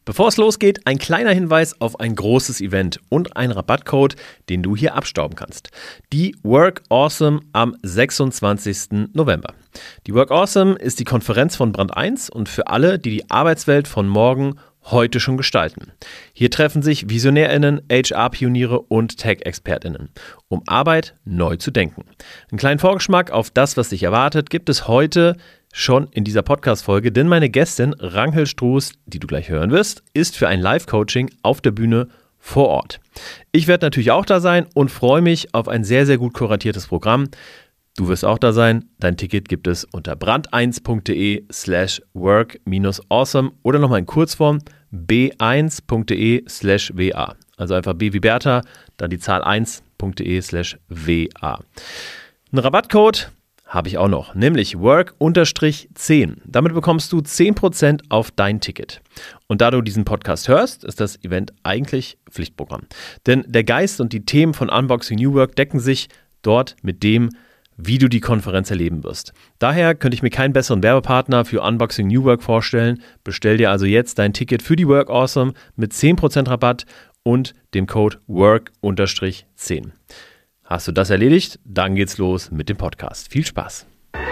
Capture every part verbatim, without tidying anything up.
Bevor es losgeht, ein kleiner Hinweis auf ein großes Event und einen Rabattcode, den du hier abstauben kannst. Die Work Awesome am sechsundzwanzigsten November. Die Work Awesome ist die Konferenz von Brand eins und für alle, die die Arbeitswelt von morgen heute schon gestalten. Hier treffen sich VisionärInnen, H R-Pioniere und Tech-ExpertInnen, um Arbeit neu zu denken. Einen kleinen Vorgeschmack auf das, was dich erwartet, gibt es heute schon in dieser Podcast-Folge, denn meine Gästin Ranghel Struß, die du gleich hören wirst, ist für ein Live-Coaching auf der Bühne vor Ort. Ich werde natürlich auch da sein und freue mich auf ein sehr, sehr gut kuratiertes Programm. Du wirst auch da sein. Dein Ticket gibt es unter brand eins punkt de slash work minus awesome oder nochmal in Kurzform b eins punkt de slash wa. Also einfach B wie Bertha, dann die Zahl eins punkt de slash wa. Ein Rabattcode habe ich auch noch, nämlich work zehn. Damit bekommst du zehn Prozent auf dein Ticket. Und da du diesen Podcast hörst, ist das Event eigentlich Pflichtprogramm. Denn der Geist und die Themen von Unboxing New Work decken sich dort mit dem, wie du die Konferenz erleben wirst. Daher könnte ich mir keinen besseren Werbepartner für Unboxing New Work vorstellen. Bestell dir also jetzt dein Ticket für die Work Awesome mit zehn Prozent Rabatt und dem Code work zehn. Hast du das erledigt? Dann geht's los mit dem Podcast. Viel Spaß!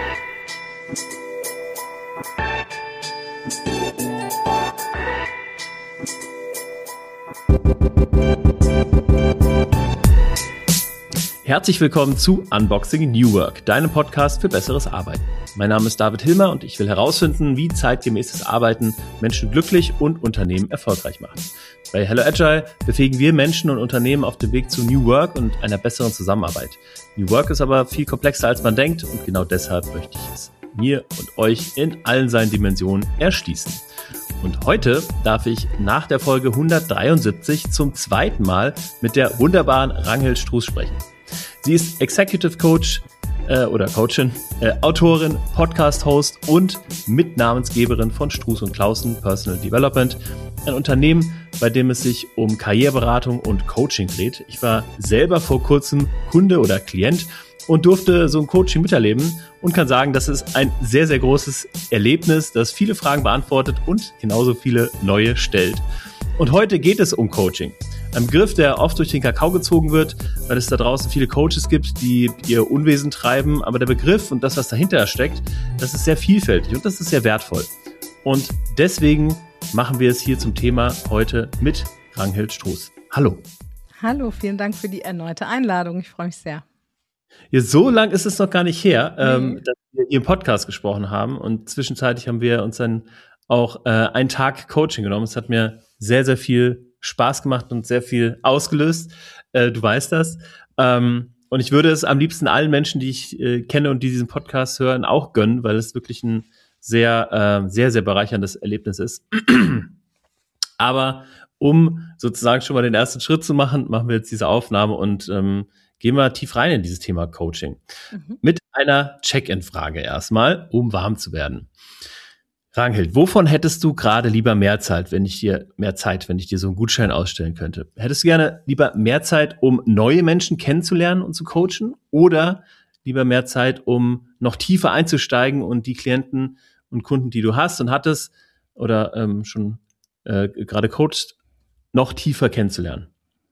Herzlich willkommen zu Unboxing New Work, deinem Podcast für besseres Arbeiten. Mein Name ist David Hilmer und ich will herausfinden, wie zeitgemäßes Arbeiten Menschen glücklich und Unternehmen erfolgreich macht. Bei Hello Agile befähigen wir Menschen und Unternehmen auf dem Weg zu New Work und einer besseren Zusammenarbeit. New Work ist aber viel komplexer, als man denkt, und genau deshalb möchte ich es mir und euch in allen seinen Dimensionen erschließen. Und heute darf ich nach der Folge hundertdreiundsiebzig zum zweiten Mal mit der wunderbaren Ranghel Struß sprechen. Sie ist Executive Coach äh, oder Coachin, äh, Autorin, Podcast-Host und Mitnamensgeberin von Struß und Claussen Personal Development, ein Unternehmen, bei dem es sich um Karriereberatung und Coaching dreht. Ich war selber vor kurzem Kunde oder Klient und durfte so ein Coaching miterleben und kann sagen, das ist ein sehr, sehr großes Erlebnis, das viele Fragen beantwortet und genauso viele neue stellt. Und heute geht es um Coaching. Ein Begriff, der oft durch den Kakao gezogen wird, weil es da draußen viele Coaches gibt, die ihr Unwesen treiben. Aber der Begriff und das, was dahinter steckt, das ist sehr vielfältig und das ist sehr wertvoll. Und deswegen machen wir es hier zum Thema heute mit Ranghel Struß. Hallo. Hallo, vielen Dank für die erneute Einladung. Ich freue mich sehr. Ja, so lang ist es noch gar nicht her, nee. ähm, dass wir hier im Podcast gesprochen haben. Und zwischenzeitlich haben wir uns dann auch äh, einen Tag Coaching genommen. Es hat mir sehr, sehr viel Spaß gemacht und sehr viel ausgelöst. Äh, du weißt das. Ähm, und ich würde es am liebsten allen Menschen, die ich äh, kenne und die diesen Podcast hören, auch gönnen, weil es wirklich ein sehr, äh, sehr, sehr bereicherndes Erlebnis ist. Aber um sozusagen schon mal den ersten Schritt zu machen, machen wir jetzt diese Aufnahme und ähm, gehen wir tief rein in dieses Thema Coaching. Mhm. Mit einer Check-in-Frage erstmal, um warm zu werden. Ranghel, wovon hättest du gerade lieber mehr Zeit, wenn ich dir mehr Zeit, wenn ich dir so einen Gutschein ausstellen könnte? Hättest du gerne lieber mehr Zeit, um neue Menschen kennenzulernen und zu coachen, oder lieber mehr Zeit, um noch tiefer einzusteigen und die Klienten und Kunden, die du hast und hattest oder ähm, schon äh, gerade coachst, noch tiefer kennenzulernen?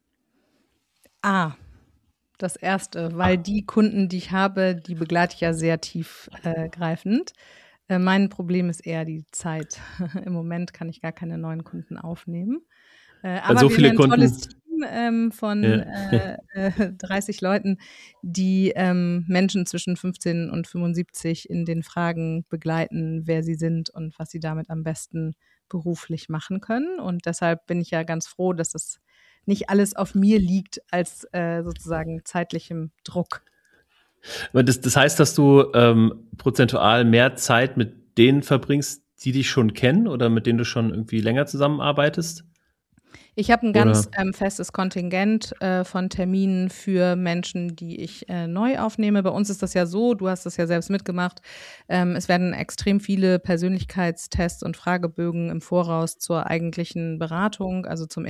Ah, das erste, weil ah. die Kunden, die ich habe, die begleite ich ja sehr tiefgreifend. Äh, Mein Problem ist eher die Zeit. Im Moment kann ich gar keine neuen Kunden aufnehmen. Äh, aber so wir viele haben ein Kunden. tolles Team ähm, von Ja. äh, äh, dreißig Leuten, die ähm, Menschen zwischen fünfzehn und fünfundsiebzig in den Fragen begleiten, wer sie sind und was sie damit am besten beruflich machen können. Und deshalb bin ich ja ganz froh, dass das nicht alles auf mir liegt als äh, sozusagen zeitlichem Druck. Das, das heißt, dass du ähm, prozentual mehr Zeit mit denen verbringst, die dich schon kennen oder mit denen du schon irgendwie länger zusammenarbeitest? Ich habe ein ganz Oder? ähm, festes Kontingent äh, von Terminen für Menschen, die ich äh, neu aufnehme. Bei uns ist das ja so, du hast das ja selbst mitgemacht, ähm, es werden extrem viele Persönlichkeitstests und Fragebögen im Voraus zur eigentlichen Beratung, also zum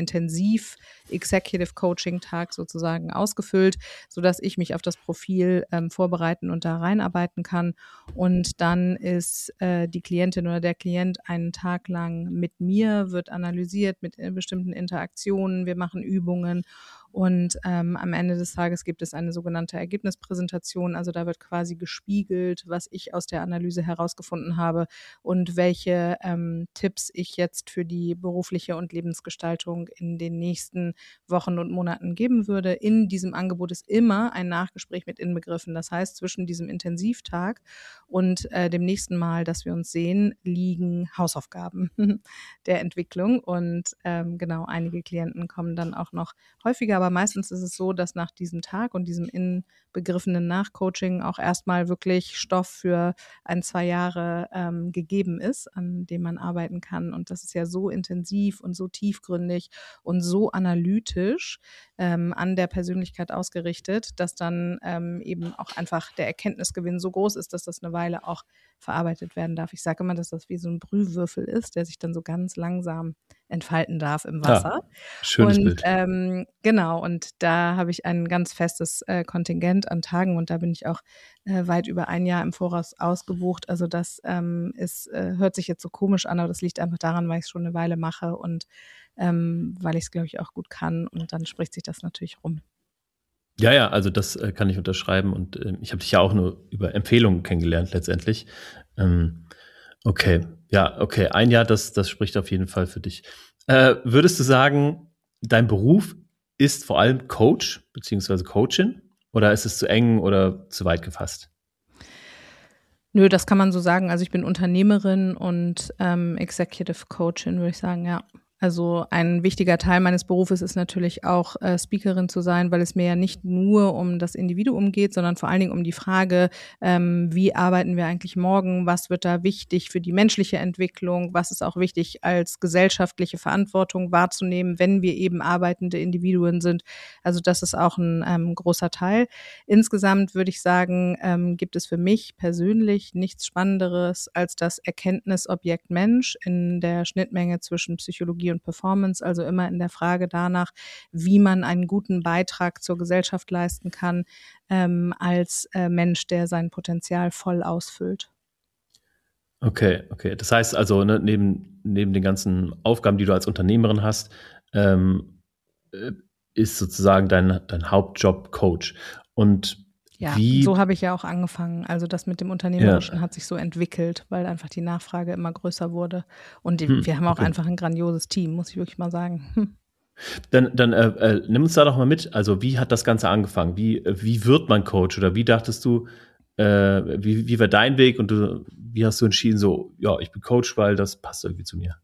Intensiv-Executive-Coaching-Tag sozusagen ausgefüllt, sodass ich mich auf das Profil ähm, vorbereiten und da reinarbeiten kann. Und dann ist äh, die Klientin oder der Klient einen Tag lang mit mir, wird analysiert mit äh, bestimmten Interaktionen, wir machen Übungen und ähm, am Ende des Tages gibt es eine sogenannte Ergebnispräsentation. Also da wird quasi gespiegelt, was ich aus der Analyse herausgefunden habe und welche ähm, Tipps ich jetzt für die berufliche und Lebensgestaltung in den nächsten Wochen und Monaten geben würde. In diesem Angebot ist immer ein Nachgespräch mit inbegriffen. Das heißt, zwischen diesem Intensivtag und äh, dem nächsten Mal, dass wir uns sehen, liegen Hausaufgaben der Entwicklung. Und ähm, genau, einige Klienten kommen dann auch noch häufiger, aber meistens ist es so, dass nach diesem Tag und diesem inbegriffenen Nachcoaching auch erstmal wirklich Stoff für ein, zwei Jahre ähm, gegeben ist, an dem man arbeiten kann. Und das ist ja so intensiv und so tiefgründig und so analytisch ähm, an der Persönlichkeit ausgerichtet, dass dann ähm, eben auch einfach der Erkenntnisgewinn so groß ist, dass das eine Weile auch verarbeitet werden darf. Ich sage immer, dass das wie so ein Brühwürfel ist, der sich dann so ganz langsam entfalten darf im Wasser. Ah, schönes Und Bild. ähm, genau, und da habe ich ein ganz festes äh, Kontingent an Tagen und da bin ich auch äh, weit über ein Jahr im Voraus ausgebucht. Also das ähm, ist, äh, hört sich jetzt so komisch an, aber das liegt einfach daran, weil ich es schon eine Weile mache und ähm, weil ich es, glaube ich, auch gut kann und dann spricht sich das natürlich rum. Ja, ja, also das äh, kann ich unterschreiben und äh, ich habe dich ja auch nur über Empfehlungen kennengelernt letztendlich. Ähm, okay, ja, okay, ein Jahr, das, das spricht auf jeden Fall für dich. Äh, würdest du sagen, dein Beruf ist vor allem Coach beziehungsweise Coachin oder ist es zu eng oder zu weit gefasst? Nö, das kann man so sagen. Also ich bin Unternehmerin und ähm, Executive Coachin, würde ich sagen, ja. Also ein wichtiger Teil meines Berufes ist natürlich auch äh, Speakerin zu sein, weil es mir ja nicht nur um das Individuum geht, sondern vor allen Dingen um die Frage, ähm, wie arbeiten wir eigentlich morgen, was wird da wichtig für die menschliche Entwicklung, was ist auch wichtig als gesellschaftliche Verantwortung wahrzunehmen, wenn wir eben arbeitende Individuen sind. Also das ist auch ein ähm, großer Teil. Insgesamt würde ich sagen, ähm, gibt es für mich persönlich nichts Spannenderes als das Erkenntnisobjekt Mensch in der Schnittmenge zwischen Psychologie und Performance, also immer in der Frage danach, wie man einen guten Beitrag zur Gesellschaft leisten kann, ähm, als äh, Mensch, der sein Potenzial voll ausfüllt. Okay, okay. Das heißt also, ne, neben, neben den ganzen Aufgaben, die du als Unternehmerin hast, ähm, äh, ist sozusagen dein, dein Hauptjob Coach. Und Ja, wie, so habe ich ja auch angefangen. Also das mit dem ja, Unternehmerischen hat sich so entwickelt, weil einfach die Nachfrage immer größer wurde. Und die, hm, wir haben auch okay. einfach ein grandioses Team, muss ich wirklich mal sagen. Hm. Dann, dann äh, äh, nimm uns da doch mal mit. Also, wie hat das Ganze angefangen? Wie, äh, wie wird man Coach? Oder wie dachtest du, äh, wie, wie war dein Weg? Und du, wie hast du entschieden, so, ja, ich bin Coach, weil das passt irgendwie zu mir?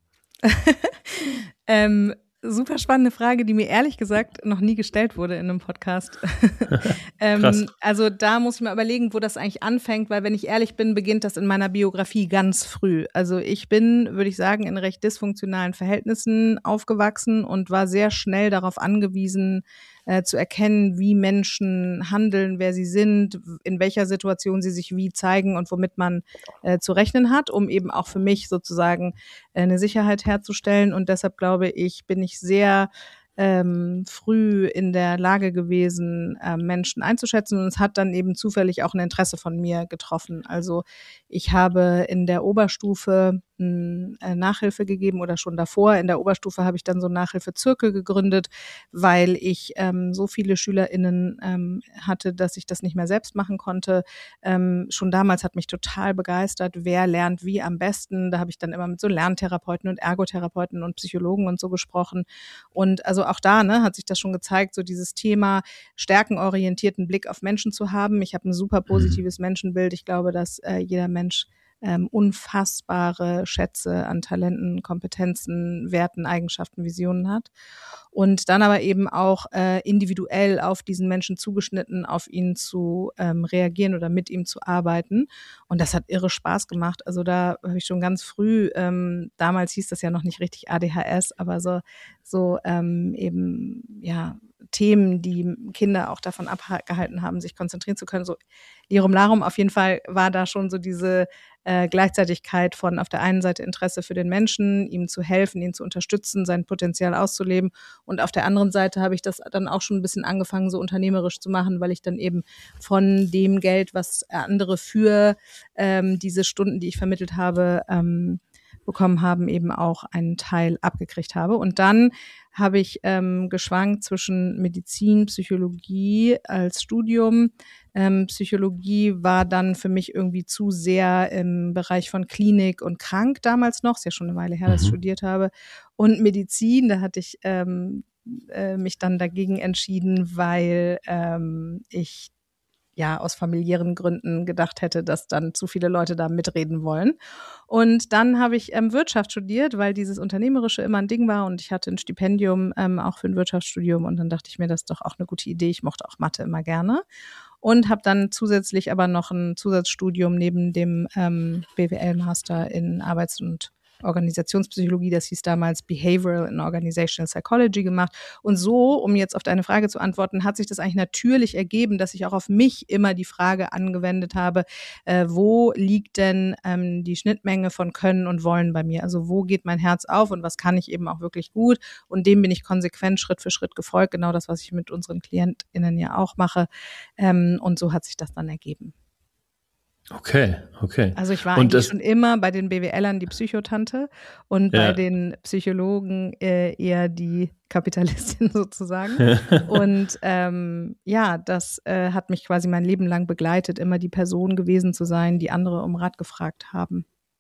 ähm, super spannende Frage, die mir ehrlich gesagt noch nie gestellt wurde in einem Podcast. Krass. ähm, also da muss ich mal überlegen, wo das eigentlich anfängt, weil wenn ich ehrlich bin, beginnt das in meiner Biografie ganz früh. Also ich bin, würde ich sagen, in recht dysfunktionalen Verhältnissen aufgewachsen und war sehr schnell darauf angewiesen, äh, zu erkennen, wie Menschen handeln, wer sie sind, in welcher Situation sie sich wie zeigen und womit man äh, zu rechnen hat, um eben auch für mich sozusagen äh, eine Sicherheit herzustellen. Und deshalb glaube ich, bin ich sehr ähm, früh in der Lage gewesen, äh, Menschen einzuschätzen. Und es hat dann eben zufällig auch ein Interesse von mir getroffen. Also ich habe in der Oberstufe äh, Nachhilfe gegeben oder schon davor. In der Oberstufe habe ich dann so einen Nachhilfezirkel gegründet, weil ich ähm, so viele SchülerInnen ähm, hatte, dass ich das nicht mehr selbst machen konnte. Ähm, schon damals hat mich total begeistert, wer lernt wie am besten. Da habe ich dann immer mit so Lerntherapeuten und Ergotherapeuten und Psychologen und so gesprochen. Und also auch da ne, hat sich das schon gezeigt, so dieses Thema stärkenorientierten Blick auf Menschen zu haben. Ich habe ein super positives Menschenbild. Ich glaube, dass äh, jeder Mensch ähm, unfassbare Schätze an Talenten, Kompetenzen, Werten, Eigenschaften, Visionen hat. Und dann aber eben auch äh, individuell auf diesen Menschen zugeschnitten, auf ihn zu ähm, reagieren oder mit ihm zu arbeiten. Und das hat irre Spaß gemacht. Also da habe ich schon ganz früh, ähm, damals hieß das ja noch nicht richtig A D H S, aber so, so ähm, eben, ja, Themen, die Kinder auch davon abgehalten haben, sich konzentrieren zu können. So Lirum Larum, auf jeden Fall war da schon so diese äh, Gleichzeitigkeit von auf der einen Seite Interesse für den Menschen, ihm zu helfen, ihn zu unterstützen, sein Potenzial auszuleben. Und auf der anderen Seite habe ich das dann auch schon ein bisschen angefangen, so unternehmerisch zu machen, weil ich dann eben von dem Geld, was andere für ähm, diese Stunden, die ich vermittelt habe, ähm, bekommen haben, eben auch einen Teil abgekriegt habe. Und dann habe ich ähm, geschwankt zwischen Medizin, Psychologie als Studium. Ähm, Psychologie war dann für mich irgendwie zu sehr im Bereich von Klinik und krank damals noch. Ist ja schon eine Weile her, dass ich Mhm. studiert habe. Und Medizin, da hatte ich ähm, äh, mich dann dagegen entschieden, weil ähm, ich ja aus familiären Gründen gedacht hätte, dass dann zu viele Leute da mitreden wollen. Und dann habe ich ähm, Wirtschaft studiert, weil dieses Unternehmerische immer ein Ding war und ich hatte ein Stipendium ähm, auch für ein Wirtschaftsstudium und dann dachte ich mir, das ist doch auch eine gute Idee. Ich mochte auch Mathe immer gerne und habe dann zusätzlich aber noch ein Zusatzstudium neben dem ähm, B W L-Master in Arbeits- und Organisationspsychologie, das hieß damals Behavioral and Organizational Psychology gemacht. Und so, um jetzt auf deine Frage zu antworten, hat sich das eigentlich natürlich ergeben, dass ich auch auf mich immer die Frage angewendet habe, äh, wo liegt denn ähm, die Schnittmenge von Können und Wollen bei mir? Also wo geht mein Herz auf und was kann ich eben auch wirklich gut? Und dem bin ich konsequent Schritt für Schritt gefolgt, genau das, was ich mit unseren KlientInnen ja auch mache. Ähm, und so hat sich das dann ergeben. Okay, okay. Also ich war Und eigentlich das, schon immer bei den B W Lern die Psychotante und bei ja. den Psychologen äh, eher die Kapitalistin sozusagen. Und ähm, ja, das äh, hat mich quasi mein Leben lang begleitet, immer die Person gewesen zu sein, die andere um Rat gefragt haben.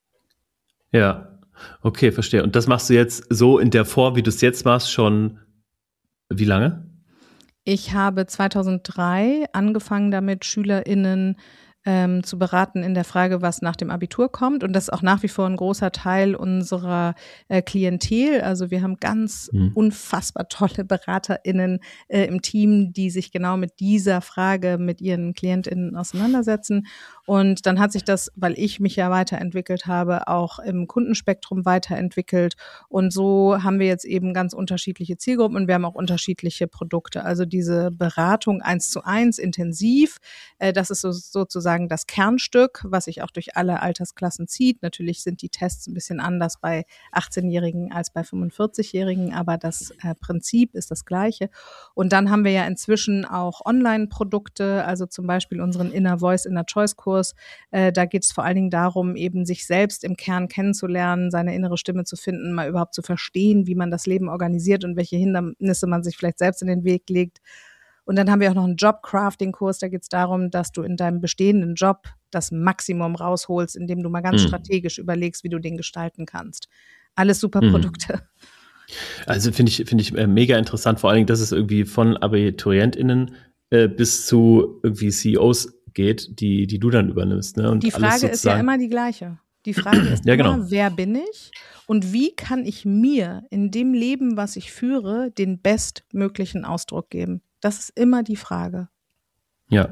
Ja, okay, verstehe. Und das machst du jetzt so in der Form, wie du es jetzt machst, schon wie lange? Ich habe zweitausenddrei angefangen damit, SchülerInnen ähm, zu beraten in der Frage, was nach dem Abitur kommt. Und das ist auch nach wie vor ein großer Teil unserer äh, Klientel. Also wir haben ganz Hm. unfassbar tolle BeraterInnen äh, im Team, die sich genau mit dieser Frage mit ihren KlientInnen auseinandersetzen. Und dann hat sich das, weil ich mich ja weiterentwickelt habe, auch im Kundenspektrum weiterentwickelt. Und so haben wir jetzt eben ganz unterschiedliche Zielgruppen und wir haben auch unterschiedliche Produkte. Also diese Beratung eins zu eins intensiv, äh, das ist so, sozusagen das Kernstück, was sich auch durch alle Altersklassen zieht. Natürlich sind die Tests ein bisschen anders bei achtzehnjährigen als bei fünfundvierzigjährigen, aber das äh, Prinzip ist das gleiche. Und dann haben wir ja inzwischen auch Online-Produkte, also zum Beispiel unseren Inner Voice, Inner Choice Kurs. Äh, da geht es vor allen Dingen darum, eben sich selbst im Kern kennenzulernen, seine innere Stimme zu finden, mal überhaupt zu verstehen, wie man das Leben organisiert und welche Hindernisse man sich vielleicht selbst in den Weg legt. Und dann haben wir auch noch einen Job-Crafting-Kurs, da geht es darum, dass du in deinem bestehenden Job das Maximum rausholst, indem du mal ganz Hm. strategisch überlegst, wie du den gestalten kannst. Alles super Hm. Produkte. Also finde ich, finde ich äh, mega interessant, vor allen Dingen, dass es irgendwie von AbiturientInnen äh, bis zu irgendwie C E Os geht, die, die du dann übernimmst. Ne? Und Die alles Frage ist ja sozusagen- immer die gleiche. Die Frage ist Ja, immer, genau. wer bin ich und wie kann ich mir in dem Leben, was ich führe, den bestmöglichen Ausdruck geben? Das ist immer die Frage. Ja.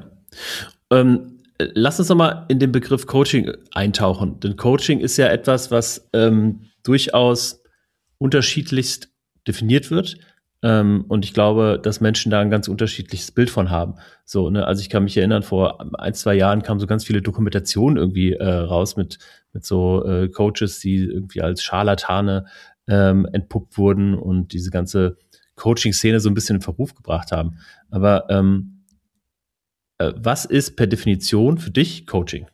Ähm, lass uns nochmal in den Begriff Coaching eintauchen. Denn Coaching ist ja etwas, was ähm, durchaus unterschiedlichst definiert wird. Ähm, und ich glaube, dass Menschen da ein ganz unterschiedliches Bild von haben. So, ne, also ich kann mich erinnern, vor ein, zwei Jahren kamen so ganz viele Dokumentationen irgendwie äh, raus mit, mit so äh, Coaches, die irgendwie als Scharlatane ähm, entpuppt wurden und diese ganze Coaching-Szene so ein bisschen in Verruf gebracht haben. Aber ähm, äh, was ist per Definition für dich Coaching?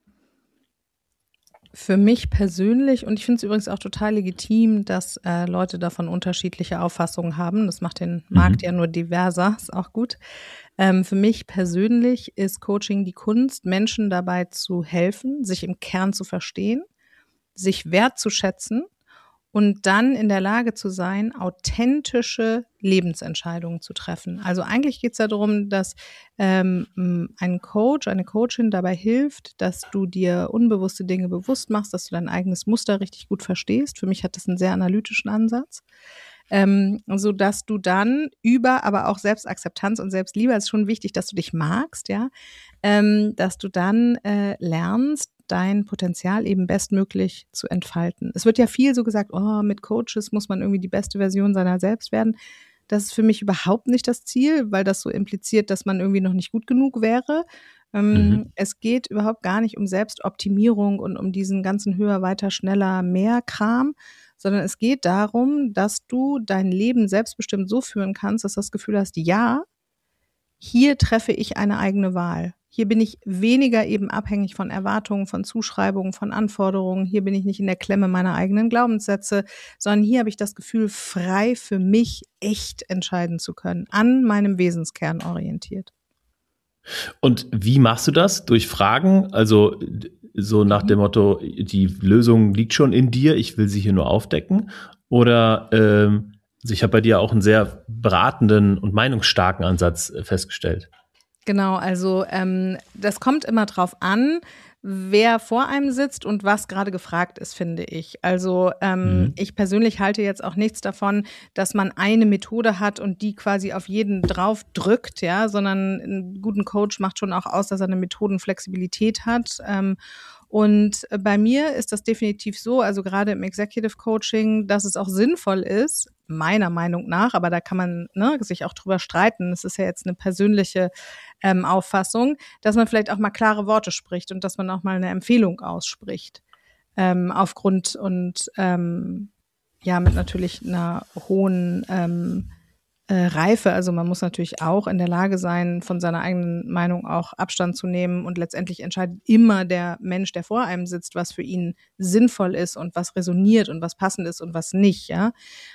Für mich persönlich, und ich finde es übrigens auch total legitim, dass äh, Leute davon unterschiedliche Auffassungen haben. Das macht den Markt Mhm. ja nur diverser, ist auch gut. Ähm, für mich persönlich ist Coaching die Kunst, Menschen dabei zu helfen, sich im Kern zu verstehen, sich wertzuschätzen und dann in der Lage zu sein, authentische Lebensentscheidungen zu treffen. Also eigentlich geht es ja darum, dass ähm, ein Coach, eine Coachin dabei hilft, dass du dir unbewusste Dinge bewusst machst, dass du dein eigenes Muster richtig gut verstehst. Für mich hat das einen sehr analytischen Ansatz. Ähm, so dass du dann über, aber auch Selbstakzeptanz und Selbstliebe, ist schon wichtig, dass du dich magst, ja, ähm, dass du dann äh, lernst, dein Potenzial eben bestmöglich zu entfalten. Es wird ja viel so gesagt, oh, mit Coaches muss man irgendwie die beste Version seiner selbst werden. Das ist für mich überhaupt nicht das Ziel, weil das so impliziert, dass man irgendwie noch nicht gut genug wäre. Ähm, mhm. Es geht überhaupt gar nicht um Selbstoptimierung und um diesen ganzen höher, weiter, schneller, mehr Kram, sondern es geht darum, dass du dein Leben selbstbestimmt so führen kannst, dass du das Gefühl hast, ja, hier treffe ich eine eigene Wahl. Hier bin ich weniger eben abhängig von Erwartungen, von Zuschreibungen, von Anforderungen. Hier bin ich nicht in der Klemme meiner eigenen Glaubenssätze, sondern hier habe ich das Gefühl, frei für mich echt entscheiden zu können, an meinem Wesenskern orientiert. Und wie machst du das? Durch Fragen? Also so nach dem Motto, die Lösung liegt schon in dir, ich will sie hier nur aufdecken? Oder ähm, also ich habe bei dir auch einen sehr beratenden und meinungsstarken Ansatz festgestellt. Genau, also ähm, das kommt immer drauf an, wer vor einem sitzt und was gerade gefragt ist, finde ich. Also ähm, mhm. ich persönlich halte jetzt auch nichts davon, dass man eine Methode hat und die quasi auf jeden drauf drückt, ja, sondern einen guten Coach macht schon auch aus, dass er eine Methodenflexibilität hat. Ähm, Und bei mir ist das definitiv so, also gerade im Executive Coaching, dass es auch sinnvoll ist, meiner Meinung nach, aber da kann man ne, sich auch drüber streiten, das ist ja jetzt eine persönliche ähm, Auffassung, dass man vielleicht auch mal klare Worte spricht und dass man auch mal eine Empfehlung ausspricht. Ähm, aufgrund und ähm, ja, mit natürlich einer hohen ähm, Äh, Reife, also man muss natürlich auch in der Lage sein, von seiner eigenen Meinung auch Abstand zu nehmen und letztendlich entscheidet immer der Mensch, der vor einem sitzt, was für ihn sinnvoll ist und was resoniert und was passend ist und was nicht, ja.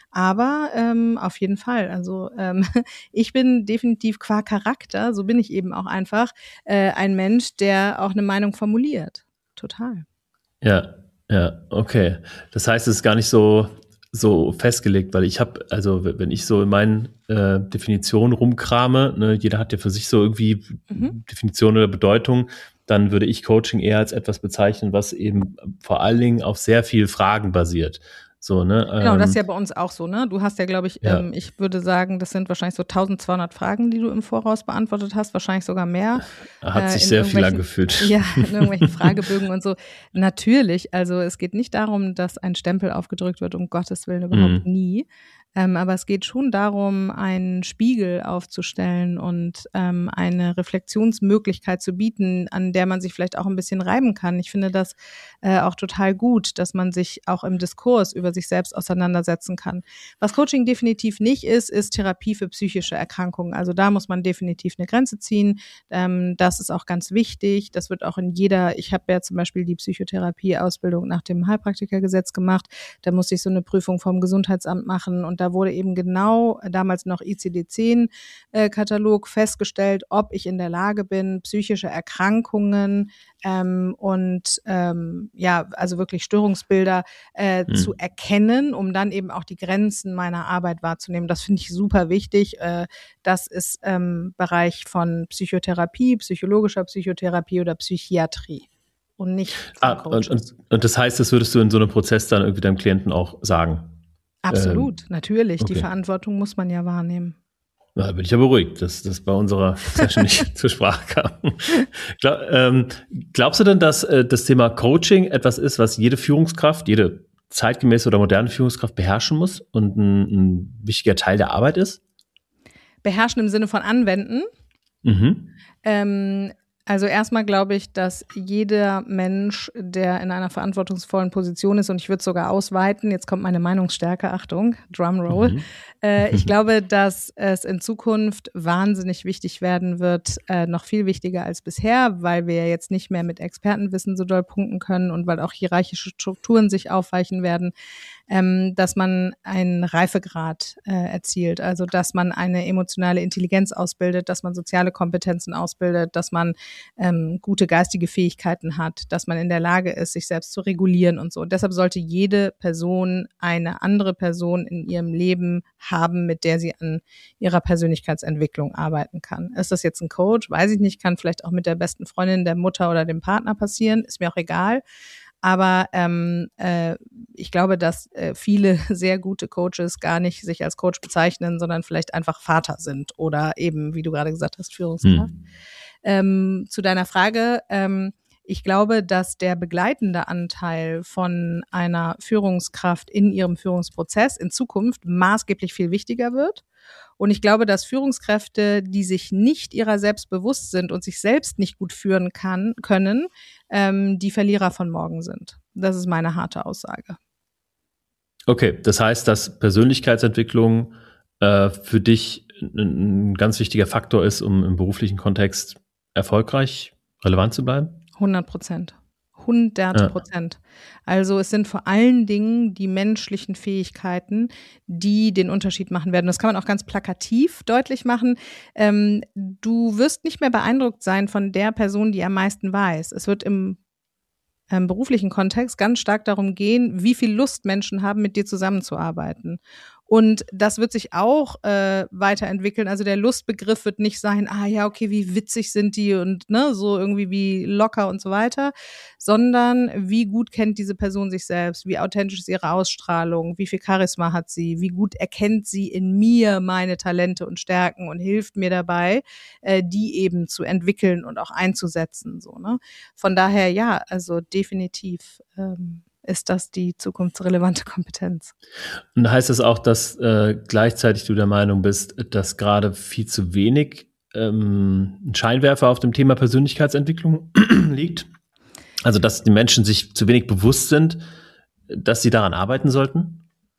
Aber ähm, auf jeden Fall, also ähm, ich bin definitiv qua Charakter, so bin ich eben auch einfach, äh, ein Mensch, der auch eine Meinung formuliert. Total. Ja, ja, okay. Das heißt, es ist gar nicht so so festgelegt, weil ich habe, also wenn ich so in meinen äh, Definitionen rumkrame, ne, jeder hat ja für sich so irgendwie mhm. Definition oder Bedeutung, dann würde ich Coaching eher als etwas bezeichnen, was eben vor allen Dingen auf sehr viel Fragen basiert. So, ne? Genau, das ist ja bei uns auch so, ne? Du hast ja, glaube ich, ja. ähm, ich würde sagen, das sind wahrscheinlich so tausendzweihundert Fragen, die du im Voraus beantwortet hast, wahrscheinlich sogar mehr. Hat äh, sich sehr viel angefühlt. Ja, in irgendwelchen Fragebögen und so. Natürlich, also es geht nicht darum, dass ein Stempel aufgedrückt wird, um Gottes Willen überhaupt mhm. nie. Ähm, aber es geht schon darum, einen Spiegel aufzustellen und ähm, eine Reflexionsmöglichkeit zu bieten, an der man sich vielleicht auch ein bisschen reiben kann. Ich finde das äh, auch total gut, dass man sich auch im Diskurs über sich selbst auseinandersetzen kann. Was Coaching definitiv nicht ist, ist Therapie für psychische Erkrankungen. Also da muss man definitiv eine Grenze ziehen. Ähm, das ist auch ganz wichtig. Das wird auch in jeder, ich habe ja zum Beispiel die Psychotherapie-Ausbildung nach dem Heilpraktikergesetz gemacht. Da musste ich so eine Prüfung vom Gesundheitsamt machen und da wurde eben genau, damals noch I C D zehn Katalog, festgestellt, ob ich in der Lage bin, psychische Erkrankungen ähm, und ähm, ja, also wirklich Störungsbilder äh, mhm. zu erkennen, um dann eben auch die Grenzen meiner Arbeit wahrzunehmen. Das finde ich super wichtig. Äh, das ist ähm, Bereich von Psychotherapie, psychologischer Psychotherapie oder Psychiatrie. Und nicht ah, und, und, und das heißt, das würdest du in so einem Prozess dann irgendwie deinem Klienten auch sagen? Absolut, ähm, natürlich. okay. Die Verantwortung muss man ja wahrnehmen. Da bin ich ja beruhigt, dass das bei unserer Session nicht zur Sprache kam. Glaub, ähm, glaubst du denn, dass äh, das Thema Coaching etwas ist, was jede Führungskraft, jede zeitgemäße oder moderne Führungskraft beherrschen muss und ein, ein wichtiger Teil der Arbeit ist? Beherrschen im Sinne von anwenden? Mhm. Ähm, Also erstmal glaube ich, dass jeder Mensch, der in einer verantwortungsvollen Position ist, und ich würde es sogar ausweiten, jetzt kommt meine Meinungsstärke, Achtung, Drumroll, mhm. äh, ich glaube, dass es in Zukunft wahnsinnig wichtig werden wird, äh, noch viel wichtiger als bisher, weil wir ja jetzt nicht mehr mit Expertenwissen so doll punkten können und weil auch hierarchische Strukturen sich aufweichen werden, ähm, dass man einen Reifegrad äh, erzielt, also dass man eine emotionale Intelligenz ausbildet, dass man soziale Kompetenzen ausbildet, dass man ähm, gute geistige Fähigkeiten hat, dass man in der Lage ist, sich selbst zu regulieren und so. Und deshalb sollte jede Person eine andere Person in ihrem Leben haben, mit der sie an ihrer Persönlichkeitsentwicklung arbeiten kann. Ist das jetzt ein Coach? Weiß ich nicht, kann vielleicht auch mit der besten Freundin, der Mutter oder dem Partner passieren, ist mir auch egal. Aber ähm, äh, ich glaube, dass äh, viele sehr gute Coaches gar nicht sich als Coach bezeichnen, sondern vielleicht einfach Vater sind oder eben, wie du gerade gesagt hast, Führungskraft. Hm. Ähm, zu deiner Frage, ähm, ich glaube, dass der begleitende Anteil von einer Führungskraft in ihrem Führungsprozess in Zukunft maßgeblich viel wichtiger wird. Und ich glaube, dass Führungskräfte, die sich nicht ihrer selbst bewusst sind und sich selbst nicht gut führen kann, können, ähm, die Verlierer von morgen sind. Das ist meine harte Aussage. Okay, das heißt, dass Persönlichkeitsentwicklung äh, für dich ein, ein ganz wichtiger Faktor ist, um im beruflichen Kontext erfolgreich, relevant zu bleiben? hundert Prozent. hundert Prozent. Ja. Also es sind vor allen Dingen die menschlichen Fähigkeiten, die den Unterschied machen werden. Das kann man auch ganz plakativ deutlich machen. Ähm, du wirst nicht mehr beeindruckt sein von der Person, die am meisten weiß. Es wird im ähm, beruflichen Kontext ganz stark darum gehen, wie viel Lust Menschen haben, mit dir zusammenzuarbeiten. Und das wird sich auch äh, weiterentwickeln. Also der Lustbegriff wird nicht sein, ah ja, okay, wie witzig sind die und ne, so irgendwie wie locker und so weiter, sondern wie gut kennt diese Person sich selbst, wie authentisch ist ihre Ausstrahlung, wie viel Charisma hat sie, wie gut erkennt sie in mir meine Talente und Stärken und hilft mir dabei, äh, die eben zu entwickeln und auch einzusetzen. So, ne? Von daher ja, also definitiv ähm, ist das die zukunftsrelevante Kompetenz. Und heißt das auch, dass äh, gleichzeitig du der Meinung bist, dass gerade viel zu wenig ähm, ein Scheinwerfer auf dem Thema Persönlichkeitsentwicklung liegt? Also dass die Menschen sich zu wenig bewusst sind, dass sie daran arbeiten sollten?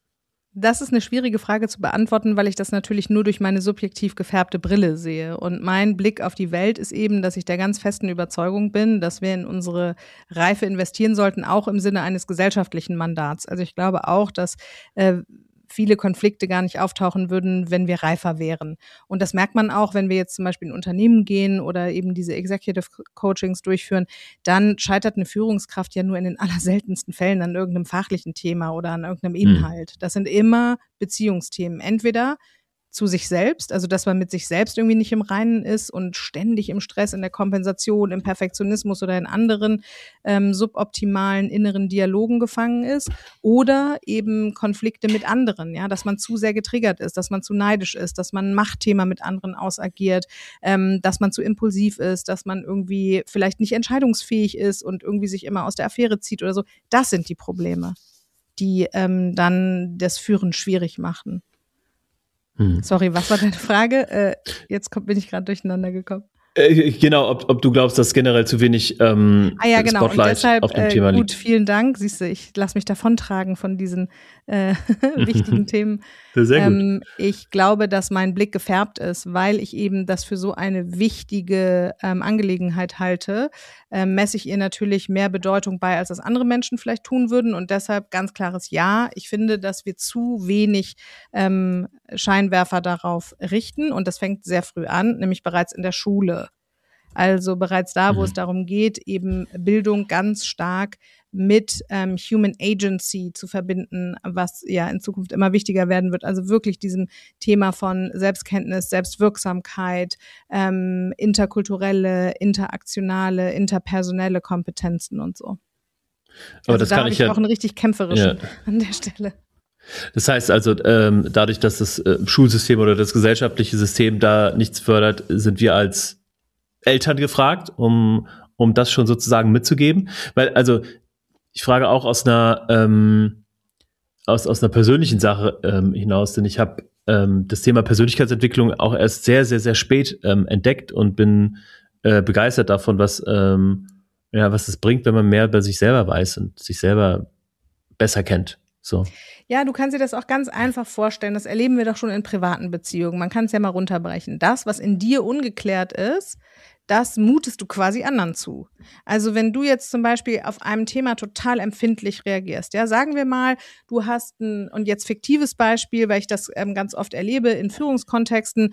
Das ist eine schwierige Frage zu beantworten, weil ich das natürlich nur durch meine subjektiv gefärbte Brille sehe. Und mein Blick auf die Welt ist eben, dass ich der ganz festen Überzeugung bin, dass wir in unsere Reife investieren sollten, auch im Sinne eines gesellschaftlichen Mandats. Also ich glaube auch, dass äh, viele Konflikte gar nicht auftauchen würden, wenn wir reifer wären. Und das merkt man auch, wenn wir jetzt zum Beispiel in Unternehmen gehen oder eben diese Executive Coachings durchführen, dann scheitert eine Führungskraft ja nur in den allerseltensten Fällen an irgendeinem fachlichen Thema oder an irgendeinem Inhalt. Das sind immer Beziehungsthemen. Entweder zu sich selbst, also dass man mit sich selbst irgendwie nicht im Reinen ist und ständig im Stress, in der Kompensation, im Perfektionismus oder in anderen ähm, suboptimalen inneren Dialogen gefangen ist, oder eben Konflikte mit anderen, ja, dass man zu sehr getriggert ist, dass man zu neidisch ist, dass man ein Machtthema mit anderen ausagiert, ähm, dass man zu impulsiv ist, dass man irgendwie vielleicht nicht entscheidungsfähig ist und irgendwie sich immer aus der Affäre zieht oder so. Das sind die Probleme, die ähm, dann das Führen schwierig machen. Sorry, was war deine Frage? Äh, jetzt komm, bin ich gerade durcheinander gekommen. Äh, genau, ob, ob du glaubst, dass generell zu wenig ähm, ah, ja, genau. Spotlight und deshalb, auf dem äh, Thema gut, liegt. Vielen Dank. Siehst du, ich lasse mich davontragen von diesen äh, wichtigen Themen. Sehr gut. Ähm, ich glaube, dass mein Blick gefärbt ist, weil ich eben das für so eine wichtige ähm, Angelegenheit halte, äh, messe ich ihr natürlich mehr Bedeutung bei, als das andere Menschen vielleicht tun würden. Und deshalb ganz klares Ja. Ich finde, dass wir zu wenig ähm, Scheinwerfer darauf richten. Und das fängt sehr früh an, nämlich bereits in der Schule. Also bereits da, wo mhm. es darum geht, eben Bildung ganz stark mit ähm, Human Agency zu verbinden, was ja in Zukunft immer wichtiger werden wird. Also wirklich diesem Thema von Selbstkenntnis, Selbstwirksamkeit, ähm, interkulturelle, interaktionale, interpersonelle Kompetenzen und so. Aber also das da kann habe ich ich ja auch einen richtig kämpferischen ja. an der Stelle. Das heißt also, ähm, dadurch, dass das äh, Schulsystem oder das gesellschaftliche System da nichts fördert, sind wir als Eltern gefragt, um um das schon sozusagen mitzugeben, weil also ich frage auch aus einer ähm, aus aus einer persönlichen Sache ähm, hinaus, denn ich habe ähm, das Thema Persönlichkeitsentwicklung auch erst sehr sehr sehr spät ähm, entdeckt und bin äh, begeistert davon, was ähm, ja was es bringt, wenn man mehr über sich selber weiß und sich selber besser kennt. So. Ja, du kannst dir das auch ganz einfach vorstellen. Das erleben wir doch schon in privaten Beziehungen. Man kann es ja mal runterbrechen. Das, was in dir ungeklärt ist, das mutest du quasi anderen zu. Also wenn du jetzt zum Beispiel auf einem Thema total empfindlich reagierst, ja, sagen wir mal, du hast ein, und jetzt fiktives Beispiel, weil ich das ähm, ganz oft erlebe in Führungskontexten,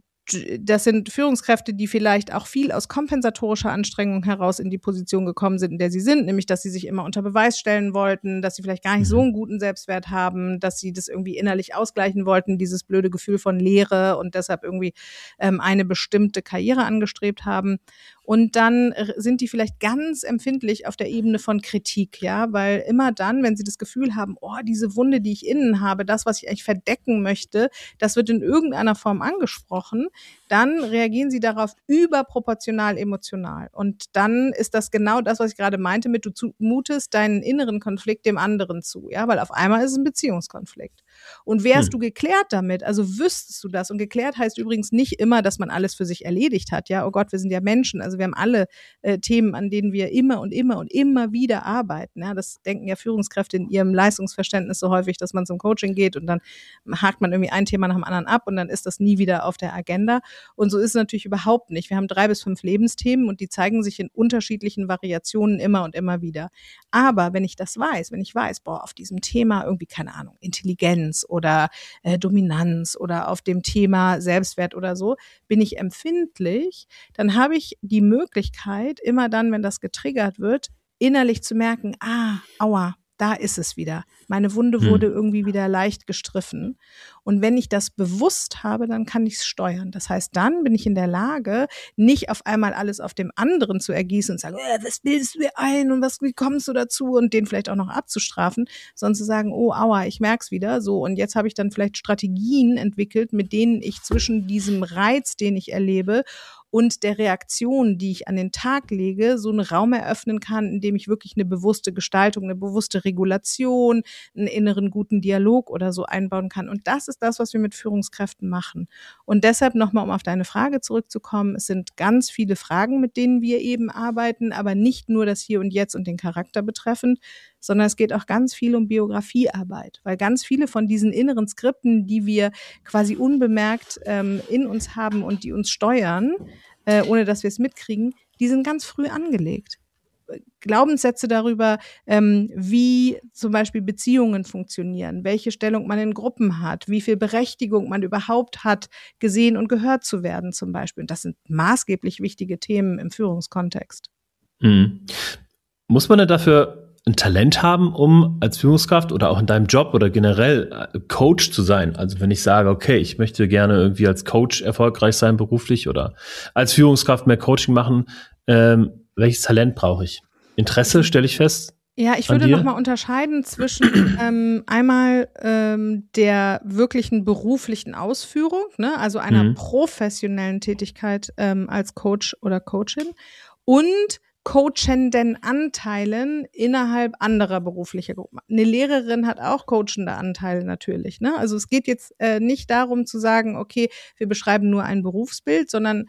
das sind Führungskräfte, die vielleicht auch viel aus kompensatorischer Anstrengung heraus in die Position gekommen sind, in der sie sind, nämlich, dass sie sich immer unter Beweis stellen wollten, dass sie vielleicht gar nicht so einen guten Selbstwert haben, dass sie das irgendwie innerlich ausgleichen wollten, dieses blöde Gefühl von Leere und deshalb irgendwie ähm, eine bestimmte Karriere angestrebt haben. Und dann sind die vielleicht ganz empfindlich auf der Ebene von Kritik, ja, weil immer dann, wenn sie das Gefühl haben, oh, diese Wunde, die ich innen habe, das, was ich eigentlich verdecken möchte, das wird in irgendeiner Form angesprochen, dann reagieren sie darauf überproportional emotional. Und dann ist das genau das, was ich gerade meinte, mit du mutest deinen inneren Konflikt dem anderen zu, ja, weil auf einmal ist es ein Beziehungskonflikt. Und wärst hm. du geklärt damit, also wüsstest du das, und geklärt heißt übrigens nicht immer, dass man alles für sich erledigt hat, ja, oh Gott, wir sind ja Menschen, also wir haben alle äh, Themen, an denen wir immer und immer und immer wieder arbeiten, ja, das denken ja Führungskräfte in ihrem Leistungsverständnis so häufig, dass man zum Coaching geht und dann hakt man irgendwie ein Thema nach dem anderen ab und dann ist das nie wieder auf der Agenda. Und so ist es natürlich überhaupt nicht. Wir haben drei bis fünf Lebensthemen und die zeigen sich in unterschiedlichen Variationen immer und immer wieder. Aber wenn ich das weiß, wenn ich weiß, boah, auf diesem Thema irgendwie, keine Ahnung, Intelligenz oder äh, Dominanz oder auf dem Thema Selbstwert oder so, bin ich empfindlich, dann habe ich die Möglichkeit, immer dann, wenn das getriggert wird, innerlich zu merken, ah, aua, da ist es wieder. Meine Wunde wurde irgendwie wieder leicht gestriffen. Und wenn ich das bewusst habe, dann kann ich es steuern. Das heißt, dann bin ich in der Lage, nicht auf einmal alles auf dem anderen zu ergießen und zu sagen, äh, was bildest du dir ein und was, wie kommst du dazu und den vielleicht auch noch abzustrafen, sondern zu sagen, oh, aua, ich merk's wieder. So, und jetzt habe ich dann vielleicht Strategien entwickelt, mit denen ich zwischen diesem Reiz, den ich erlebe, und der Reaktion, die ich an den Tag lege, so einen Raum eröffnen kann, in dem ich wirklich eine bewusste Gestaltung, eine bewusste Regulation, einen inneren guten Dialog oder so einbauen kann. Und das ist das, was wir mit Führungskräften machen. Und deshalb nochmal, um auf deine Frage zurückzukommen, es sind ganz viele Fragen, mit denen wir eben arbeiten, aber nicht nur das Hier und Jetzt und den Charakter betreffend, sondern es geht auch ganz viel um Biografiearbeit, weil ganz viele von diesen inneren Skripten, die wir quasi unbemerkt ähm, in uns haben und die uns steuern, äh, ohne dass wir es mitkriegen, die sind ganz früh angelegt. Glaubenssätze darüber, ähm, wie zum Beispiel Beziehungen funktionieren, welche Stellung man in Gruppen hat, wie viel Berechtigung man überhaupt hat, gesehen und gehört zu werden zum Beispiel. Und das sind maßgeblich wichtige Themen im Führungskontext. Mhm. Muss man denn dafür ein Talent haben, um als Führungskraft oder auch in deinem Job oder generell Coach zu sein? Also wenn ich sage, okay, ich möchte gerne irgendwie als Coach erfolgreich sein beruflich oder als Führungskraft mehr Coaching machen, ähm, welches Talent brauche ich? Interesse, stelle ich fest? Ja, ich würde nochmal unterscheiden zwischen ähm, einmal ähm, der wirklichen beruflichen Ausführung, ne, also einer mhm. professionellen Tätigkeit ähm, als Coach oder Coachin und coachenden Anteilen innerhalb anderer beruflicher Gruppen. Eine Lehrerin hat auch coachende Anteile natürlich, ne? Also es geht jetzt äh, nicht darum zu sagen, okay, wir beschreiben nur ein Berufsbild, sondern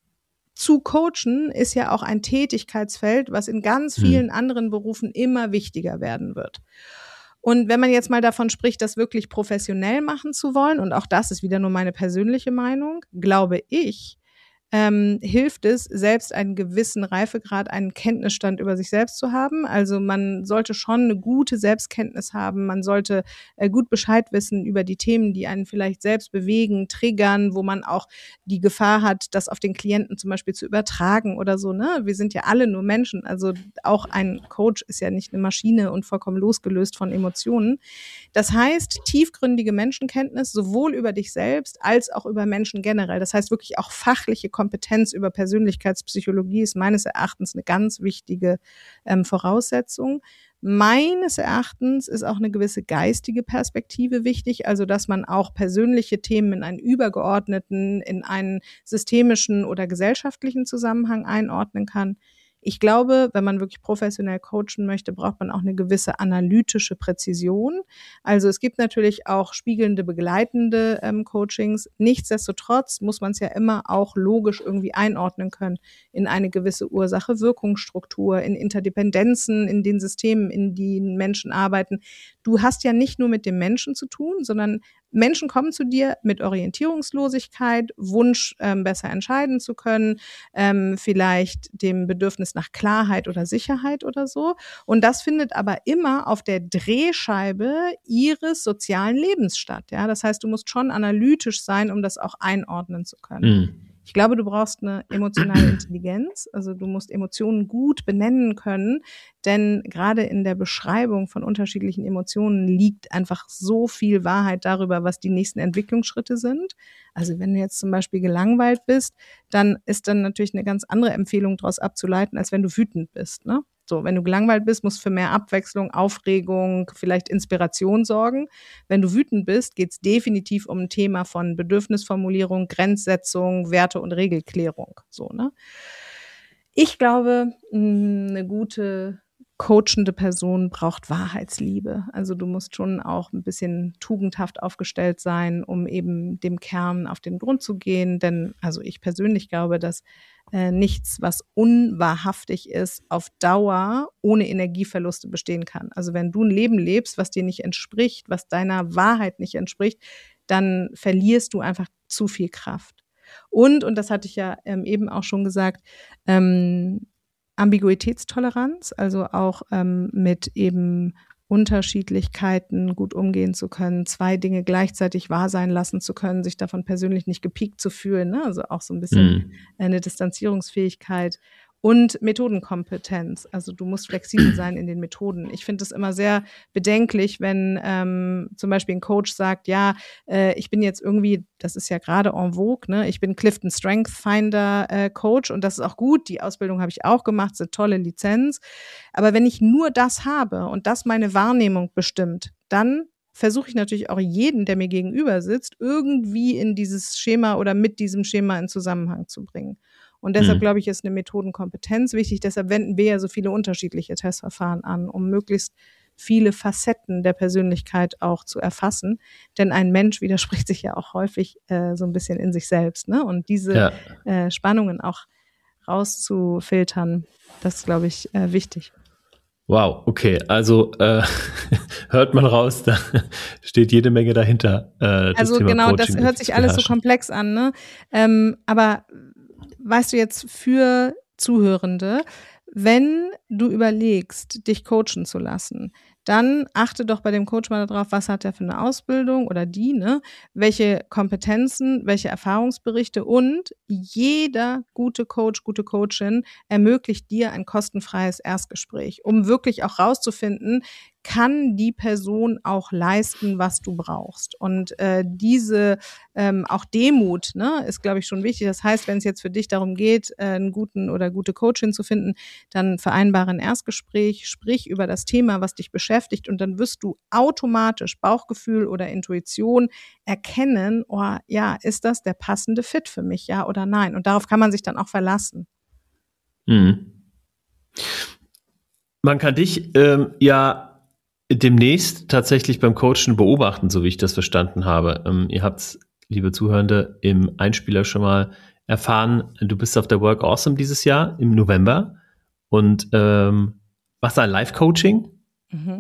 zu coachen ist ja auch ein Tätigkeitsfeld, was in ganz vielen anderen Berufen immer wichtiger werden wird. Und wenn man jetzt mal davon spricht, das wirklich professionell machen zu wollen, und auch das ist wieder nur meine persönliche Meinung, glaube ich, ähm, hilft es, selbst einen gewissen Reifegrad, einen Kenntnisstand über sich selbst zu haben. Also man sollte schon eine gute Selbstkenntnis haben, man sollte äh, gut Bescheid wissen über die Themen, die einen vielleicht selbst bewegen, triggern, wo man auch die Gefahr hat, das auf den Klienten zum Beispiel zu übertragen oder so, ne? Wir sind ja alle nur Menschen, also auch ein Coach ist ja nicht eine Maschine und vollkommen losgelöst von Emotionen. Das heißt, tiefgründige Menschenkenntnis, sowohl über dich selbst als auch über Menschen generell. Das heißt wirklich auch fachliche Kompetenz über Persönlichkeitspsychologie ist meines Erachtens eine ganz wichtige ähm, Voraussetzung. Meines Erachtens ist auch eine gewisse geistige Perspektive wichtig, also dass man auch persönliche Themen in einen übergeordneten, in einen systemischen oder gesellschaftlichen Zusammenhang einordnen kann. Ich glaube, wenn man wirklich professionell coachen möchte, braucht man auch eine gewisse analytische Präzision. Also es gibt natürlich auch spiegelnde, begleitende ähm, Coachings. Nichtsdestotrotz muss man es ja immer auch logisch irgendwie einordnen können in eine gewisse Ursache-Wirkungsstruktur, in Interdependenzen, in den Systemen, in denen Menschen arbeiten. Du hast ja nicht nur mit dem Menschen zu tun, sondern Menschen kommen zu dir mit Orientierungslosigkeit, Wunsch, ähm, besser entscheiden zu können, ähm, vielleicht dem Bedürfnis nach Klarheit oder Sicherheit oder so. Und das findet aber immer auf der Drehscheibe ihres sozialen Lebens statt. Ja, das heißt, du musst schon analytisch sein, um das auch einordnen zu können. Mhm. Ich glaube, du brauchst eine emotionale Intelligenz, also du musst Emotionen gut benennen können, denn gerade in der Beschreibung von unterschiedlichen Emotionen liegt einfach so viel Wahrheit darüber, was die nächsten Entwicklungsschritte sind. Also wenn du jetzt zum Beispiel gelangweilt bist, dann ist dann natürlich eine ganz andere Empfehlung daraus abzuleiten, als wenn du wütend bist, ne? So, wenn du gelangweilt bist, musst du für mehr Abwechslung, Aufregung, vielleicht Inspiration sorgen. Wenn du wütend bist, geht es definitiv um ein Thema von Bedürfnisformulierung, Grenzsetzung, Werte- und Regelklärung. So, ne? Ich glaube, eine gute coachende Person braucht Wahrheitsliebe. Also du musst schon auch ein bisschen tugendhaft aufgestellt sein, um eben dem Kern auf den Grund zu gehen. Denn also ich persönlich glaube, dass äh, nichts, was unwahrhaftig ist, auf Dauer ohne Energieverluste bestehen kann. Also wenn du ein Leben lebst, was dir nicht entspricht, was deiner Wahrheit nicht entspricht, dann verlierst du einfach zu viel Kraft. Und, und das hatte ich ja ähm, eben auch schon gesagt, ähm, Ambiguitätstoleranz, also auch ähm, mit eben Unterschiedlichkeiten gut umgehen zu können, zwei Dinge gleichzeitig wahr sein lassen zu können, sich davon persönlich nicht gepiekt zu fühlen, ne? Also auch so ein bisschen Mhm. eine Distanzierungsfähigkeit und Methodenkompetenz. Also du musst flexibel sein in den Methoden. Ich finde es immer sehr bedenklich, wenn ähm, zum Beispiel ein Coach sagt, ja, äh, ich bin jetzt irgendwie, das ist ja gerade en vogue, ne? Ich bin Clifton Strength Finder äh, Coach und das ist auch gut. Die Ausbildung habe ich auch gemacht, ist eine tolle Lizenz. Aber wenn ich nur das habe und das meine Wahrnehmung bestimmt, dann versuche ich natürlich auch jeden, der mir gegenüber sitzt, irgendwie in dieses Schema oder mit diesem Schema in Zusammenhang zu bringen. Und deshalb, Mhm. glaube ich, ist eine Methodenkompetenz wichtig. Deshalb wenden wir ja so viele unterschiedliche Testverfahren an, um möglichst viele Facetten der Persönlichkeit auch zu erfassen. Denn ein Mensch widerspricht sich ja auch häufig äh, so ein bisschen in sich selbst, ne? Und diese Ja. äh, Spannungen auch rauszufiltern, das ist, glaube ich, äh, wichtig. Wow, okay, also äh, hört man raus, da steht jede Menge dahinter. Äh, das Also Thema genau, Coaching das hört sich zu alles so beherrschen. komplex an, ne? Ähm, aber weißt du jetzt für Zuhörende, wenn du überlegst, dich coachen zu lassen, dann achte doch bei dem Coach mal darauf, was hat er für eine Ausbildung oder die, ne? Welche Kompetenzen, welche Erfahrungsberichte und jeder gute Coach, gute Coachin ermöglicht dir ein kostenfreies Erstgespräch, um wirklich auch rauszufinden, kann die Person auch leisten, was du brauchst. Und äh, diese ähm, auch Demut, ne, ist, glaube ich, schon wichtig. Das heißt, wenn es jetzt für dich darum geht, äh, einen guten oder gute Coachin zu finden, dann vereinbare ein Erstgespräch, sprich über das Thema, was dich beschäftigt und dann wirst du automatisch Bauchgefühl oder Intuition erkennen, oh ja, ist das der passende Fit für mich, ja oder nein? Und darauf kann man sich dann auch verlassen. Mhm. Man kann dich ähm, ja demnächst tatsächlich beim Coachen beobachten, so wie ich das verstanden habe. Ähm, ihr habt, liebe Zuhörende, im Einspieler schon mal erfahren, du bist auf der Work Awesome dieses Jahr im November und ähm, machst ein Live-Coaching. Mhm.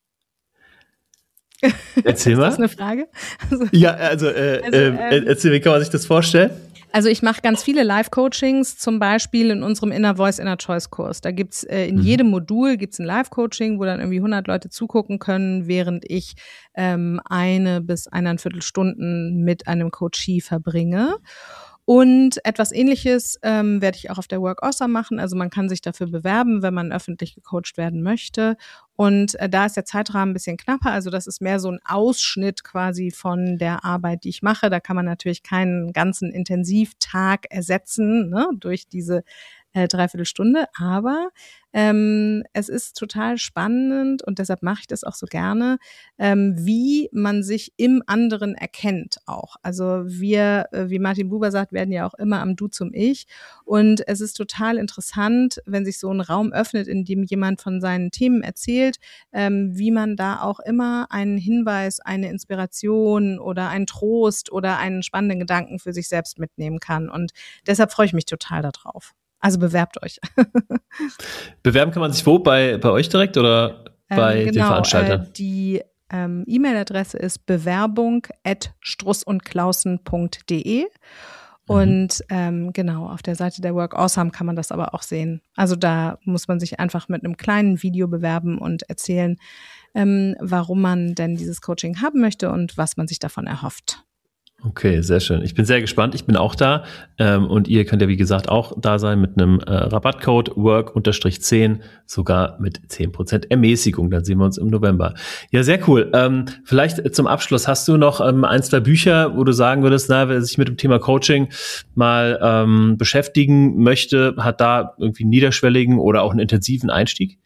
Erzähl ist mal. das eine Frage? Also, Ja, also, äh, also ähm, ähm, erzähl, wie kann man sich das vorstellen? Also ich mache ganz viele Live-Coachings, zum Beispiel in unserem Inner Voice, Inner Choice-Kurs. Da gibt's äh, in Mhm. jedem Modul gibt's ein Live-Coaching, wo dann irgendwie hundert Leute zugucken können, während ich ähm, eine bis eineinviertel Stunden mit einem Coachee verbringe. Und etwas Ähnliches ähm, werde ich auch auf der Work Awesome machen. Also man kann sich dafür bewerben, wenn man öffentlich gecoacht werden möchte. Und äh, da ist der Zeitrahmen ein bisschen knapper. Also das ist mehr so ein Ausschnitt quasi von der Arbeit, die ich mache. Da kann man natürlich keinen ganzen Intensivtag ersetzen, ne, durch diese äh, Dreiviertelstunde. Aber ähm, es ist total spannend und deshalb mache ich das auch so gerne, ähm, wie man sich im anderen erkennt auch. Also wir, äh, wie Martin Buber sagt, werden ja auch immer am Du zum Ich. Und es ist total interessant, wenn sich so ein Raum öffnet, in dem jemand von seinen Themen erzählt, ähm, wie man da auch immer einen Hinweis, eine Inspiration oder einen Trost oder einen spannenden Gedanken für sich selbst mitnehmen kann. Und deshalb freue ich mich total darauf. Also bewerbt euch. Bewerben kann man sich wo? Bei, bei euch direkt oder bei ähm, den genau, Veranstaltern? Äh, die ähm, E-Mail-Adresse ist bewerbung at strussundklausen punkt de. Und ähm, genau, auf der Seite der Work Awesome kann man das aber auch sehen. Also da muss man sich einfach mit einem kleinen Video bewerben und erzählen, ähm, warum man denn dieses Coaching haben möchte und was man sich davon erhofft. Okay, sehr schön. Ich bin sehr gespannt. Ich bin auch da. Ähm, und ihr könnt ja, wie gesagt, auch da sein mit einem äh, Rabattcode work zehn, sogar mit zehn Prozent Ermäßigung. Dann sehen wir uns im November. Ja, sehr cool. Ähm, vielleicht zum Abschluss, hast du noch ähm, ein, zwei Bücher, wo du sagen würdest, na, wer sich mit dem Thema Coaching mal ähm, beschäftigen möchte, hat da irgendwie einen niederschwelligen oder auch einen intensiven Einstieg?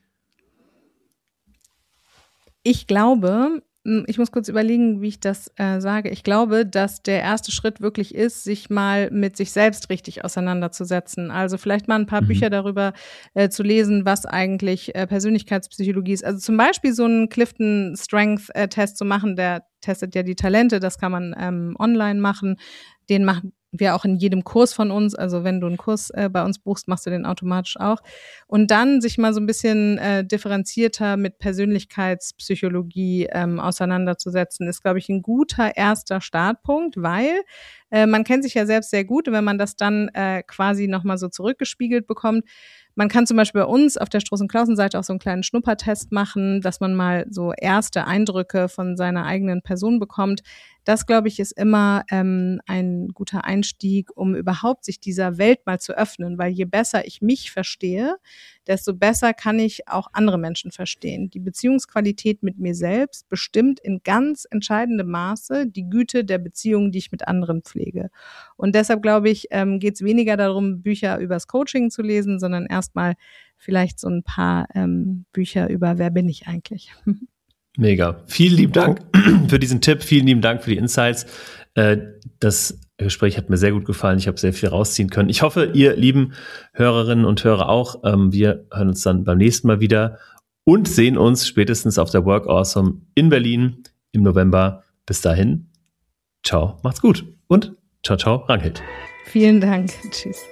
Ich glaube, ich muss kurz überlegen, wie ich das äh, sage. Ich glaube, dass der erste Schritt wirklich ist, sich mal mit sich selbst richtig auseinanderzusetzen. Also vielleicht mal ein paar mhm. Bücher darüber äh, zu lesen, was eigentlich äh, Persönlichkeitspsychologie ist. Also zum Beispiel so einen Clifton Strength äh, Test zu machen, der testet ja die Talente, das kann man ähm, online machen. Den machen wir auch in jedem Kurs von uns. Also wenn du einen Kurs äh, bei uns buchst, machst du den automatisch auch. Und dann sich mal so ein bisschen äh, differenzierter mit Persönlichkeitspsychologie ähm, auseinanderzusetzen, ist, glaube ich, ein guter erster Startpunkt, weil äh, man kennt sich ja selbst sehr gut. Und wenn man das dann äh, quasi nochmal so zurückgespiegelt bekommt, man kann zum Beispiel bei uns auf der Struss- und Klausen-Seite auch so einen kleinen Schnuppertest machen, dass man mal so erste Eindrücke von seiner eigenen Person bekommt. Das, glaube ich, ist immer ähm, ein guter Einstieg, um überhaupt sich dieser Welt mal zu öffnen, weil je besser ich mich verstehe, desto besser kann ich auch andere Menschen verstehen. Die Beziehungsqualität mit mir selbst bestimmt in ganz entscheidendem Maße die Güte der Beziehungen, die ich mit anderen pflege. Und deshalb, glaube ich, ähm, geht es weniger darum, Bücher übers Coaching zu lesen, sondern erstmal vielleicht so ein paar ähm, Bücher über wer bin ich eigentlich. Mega. Vielen lieben Dank für diesen Tipp. Vielen lieben Dank für die Insights. Das Gespräch hat mir sehr gut gefallen. Ich habe sehr viel rausziehen können. Ich hoffe, ihr lieben Hörerinnen und Hörer auch. Wir hören uns dann beim nächsten Mal wieder und sehen uns spätestens auf der Work Awesome in Berlin im November. Bis dahin. Ciao. Macht's gut. Und ciao, ciao, Ranghild. Vielen Dank. Tschüss.